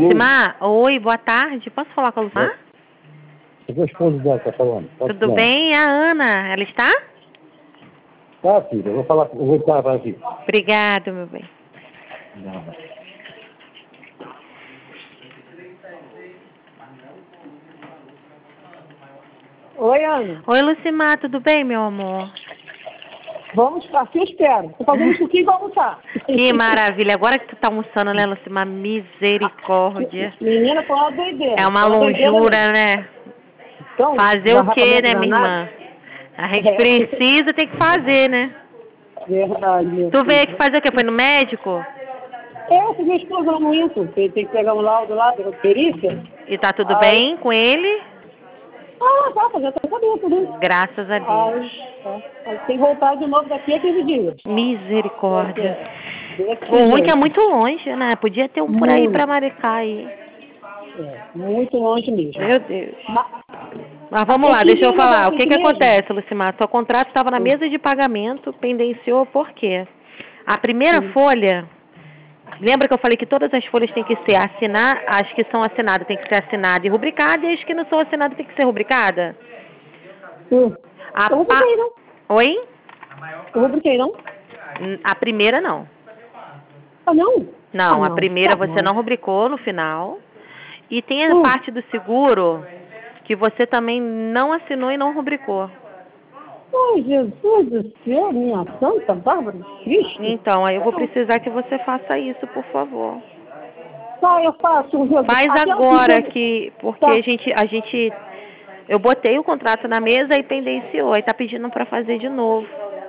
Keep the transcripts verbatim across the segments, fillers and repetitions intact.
Lucimar? Oi, boa tarde. Posso falar com a Lucimar? Eu sou esposo dela, tá falando. Posso Tudo falar? bem? A Ana, ela está? Tá, filha, eu vou falar, eu vou falar para aqui. Obrigado, meu bem. Não. Oi, Ana. Oi, Lucimar, tudo bem, meu amor? Vamos, assim eu espero. Tô fazendo suquinho pra almoçar. Que maravilha. Agora que tu tá almoçando, né, Lucimar? Misericórdia. Menina, foi uma doideira. É uma Foi doideira lonjura, mesmo. né? Então, Fazer o quê, né, minha irmã? A gente É. precisa, tem que fazer, né? Verdade. meu Tu veio filho. aqui fazer o quê? Foi no médico? Eu fiz minha esposa muito. Tem tem que pegar um laudo lá da perícia. E tá tudo Ai. bem com ele? Ah, tá, já tá sabendo, né? Graças a Deus. Ai, tá. Aí tem que voltar de novo daqui a quinze dias. Misericórdia. Desse O ruim é que é jeito. muito longe, né? Podia ter um por aí pra Maricá aí. É, muito longe mesmo. Meu Deus. Mas, Mas vamos lá, deixa eu falar. O que que mesmo? acontece, Lucimar? Seu contrato estava na mesa de pagamento, pendenciou por quê? A primeira Sim. folha, lembra que eu falei que todas as folhas têm que ser assinar, as que são assinadas têm que ser assinada e rubricada, e as que não são assinadas têm que ser rubricada? Sim. A Eu não pa... rubriquei, não. Oi? Eu rubriquei, não? A primeira não. Ah, não? Não, Ah, a não. primeira Tá você bom. não rubricou no final. E tem a Hum. parte do seguro que você também não assinou e não rubricou. Ai, Jesus do céu, minha santa Bárbara de Cristo. Então, aí eu vou precisar que você faça isso, por favor. Tá, eu faço. Jesus. Faz Até eu agora, fiz- que porque Tá. a gente, a gente, eu botei o contrato na mesa e pendenciou, aí tá pedindo para fazer de novo.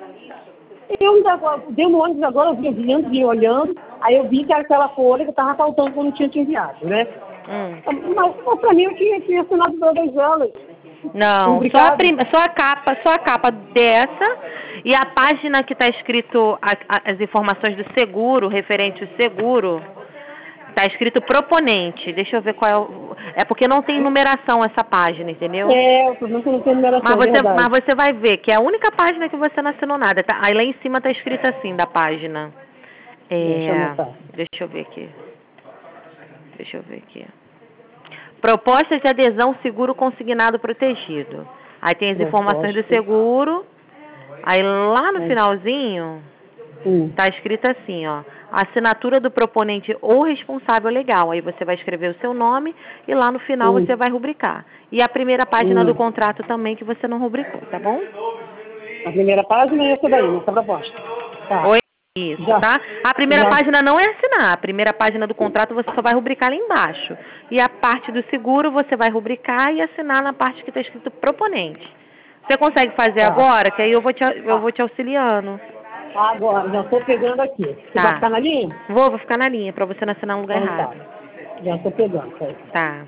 Eu ainda agora, dei um ônibus agora, eu vim vindo, vim olhando, aí eu vi que era aquela folha que tava faltando que eu não tinha te enviado, né? Hum. Mas, mas pra mim eu tinha, tinha assinado todas elas. Não, só a, prim, só a capa, só a capa dessa e a página que está escrito a, a, as informações do seguro, referente ao seguro, está escrito proponente. Deixa eu ver qual é o... É porque não tem numeração essa página, entendeu? É, o problema é que não tem numeração, Mas você, verdade. mas você vai ver que é a única página que você não assinou nada. Tá? Aí lá em cima está escrito assim, da página. Deixa eu É, anotar. deixa eu ver aqui. Deixa eu ver aqui. Proposta de adesão seguro consignado protegido. Aí tem as informações do Proposta. seguro. Aí lá no Hum. finalzinho, Hum. tá escrito assim, ó. Assinatura do proponente ou responsável legal. Aí você vai escrever o seu nome e lá no final Hum. você vai rubricar. E a primeira página Hum. do contrato também que você não rubricou, tá bom? A primeira página é essa daí, essa proposta. Tá. Oi? Isso, Já. tá? A primeira Já. página não é assinar. A primeira página do contrato você só vai rubricar lá embaixo. E a parte do seguro você vai rubricar e assinar na parte que está escrito proponente. Você consegue fazer Tá. agora? Que aí eu vou te, eu vou te auxiliando. Agora, já estou pegando aqui. Você Tá. vai ficar na linha? Vou, vou ficar na linha para você não assinar no lugar Então errado. tá. Já estou pegando. Tá. Tá.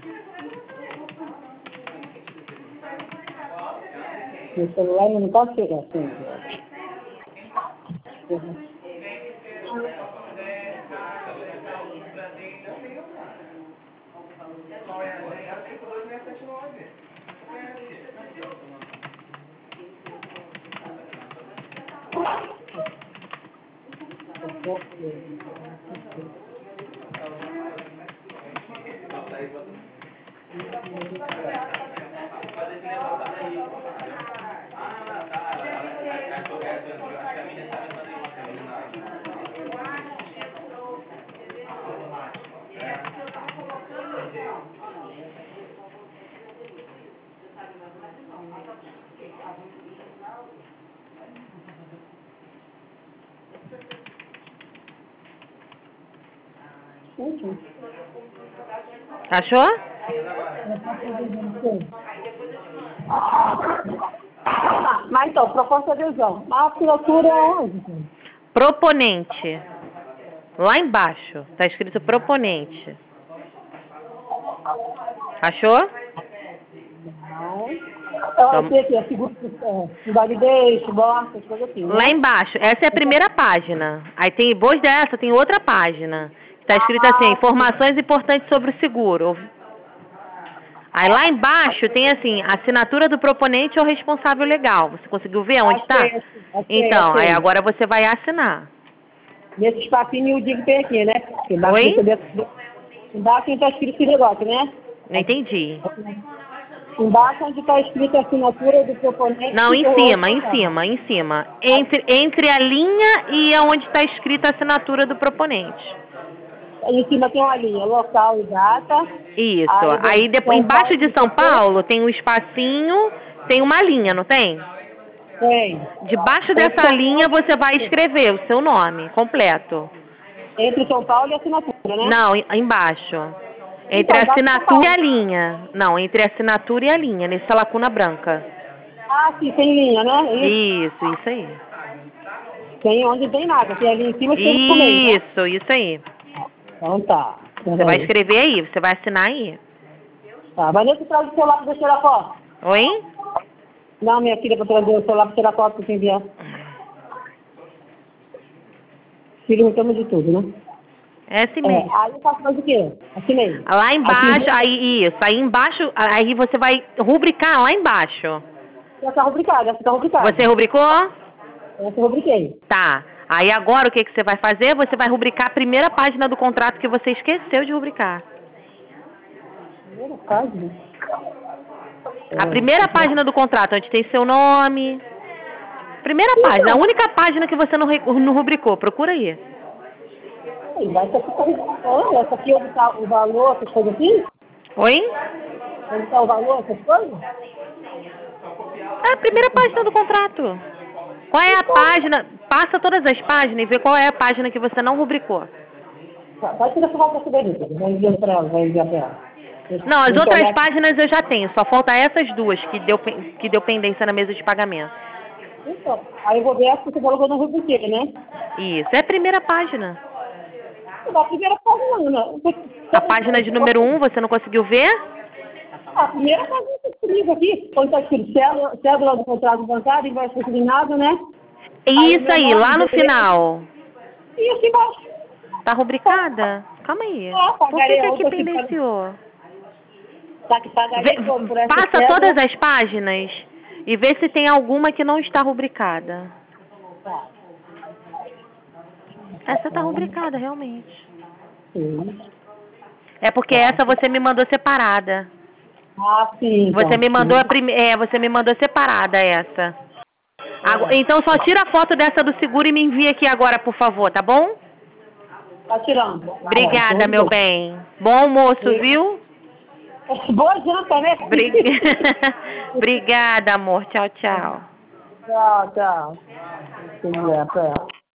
Meu celular não pode pegar assim. Achou? Ah, mas então, proposta de adesão. A assinatura é onde? Proponente. Lá embaixo. Tá escrito proponente. Achou? Não. Eu sei que é seguro, é, invalidez, morte, essas coisas assim, né? Lá embaixo. Essa é a primeira página. Aí tem, depois dessa, tem outra página. Tá escrito assim, informações importantes sobre o seguro. Aí lá embaixo tem assim, assinatura do proponente ou responsável legal. Você conseguiu ver onde está? Achei, achei, Então, achei. aí agora você vai assinar. Nesse espacinho miudinho que tem aqui, né? Embaixo Oi? desse- desse- Embaixo onde está escrito esse negócio, né? Não entendi. Embaixo onde está escrito a assinatura do proponente. Não, em cima, em cima, em cima. Entre, entre a linha e aonde está escrita a assinatura do proponente. Em cima tem uma linha, local e data. Isso. Aí, Aí depois, embaixo de São Paulo, tem um espacinho, tem uma linha, não tem? Tem. Debaixo dessa linha você vai escrever o seu nome completo. Entre São Paulo e a assinatura, né? Não, embaixo. Entre a assinatura e a linha. Não, entre a assinatura e a linha, nessa lacuna branca. Ah, sim, tem linha, né? Isso, isso aí. Tem onde tem nada, tem ali em cima e tem no meio. Isso, isso aí. Então tá. Você vai escrever aí, você vai assinar aí. Tá, vai nesse traz o celular pra tirar foto. Oi? Não, minha filha, pra trazer o celular pra tirar foto pra enviar. Filho, reclama de tudo, né? É assim mesmo. É, aí eu faço mais o quê? Assinei. Lá embaixo, aí isso, aí embaixo, aí você vai rubricar lá embaixo. Já tá rubricada, já tá rubricada. Você rubricou? Eu rubriquei. Tá. Aí agora o que, que você vai fazer? Você vai rubricar a primeira página do contrato que você esqueceu de rubricar. Primeira página? A primeira página do contrato, onde tem seu nome. Primeira página, a única página que você não, não rubricou. Procura aí. Essa aqui, tá, essa aqui onde tá o valor, essas coisas assim? Oi? Onde tá o valor, essas coisas? É a primeira página do contrato. Qual é a página? Passa todas as páginas e vê qual é a página que você não rubricou. Tá, vai tirar essa volta Federica, vai enviar pra ela, vai enviar pra ela. Não, as outras páginas eu já tenho, só falta essas duas que deu, que deu pendência na mesa de pagamento. Então, aí eu vou ver essa que você falou que eu não rubriquei, né? Isso, é a primeira página. A primeira página, não. A página de número um, você não conseguiu ver? A primeira página que está escrito aqui, quando está escrito cédula, cédula do contrato bancário, vai ser nada, né? Isso aí, lá no final. E aqui embaixo. Tá rubricada? Calma aí. Por que que aqui pendenciou? Tá que pagaria por essa Passa cédula. todas as páginas e vê se tem alguma que não está rubricada. Tá. Essa tá rubricada, realmente. Sim. É porque essa você me mandou separada. Ah, sim. Você então, me mandou sim. a primeira, é, você me mandou separada essa. Agora, então só tira a foto dessa do seguro e me envia aqui agora, por favor, tá bom? Tá tirando. Obrigada, Ah, meu bem. Bom almoço, viu? Boa janta, né? Brig... Obrigada, amor. Tchau, tchau. Tchau, tchau. Sim, é,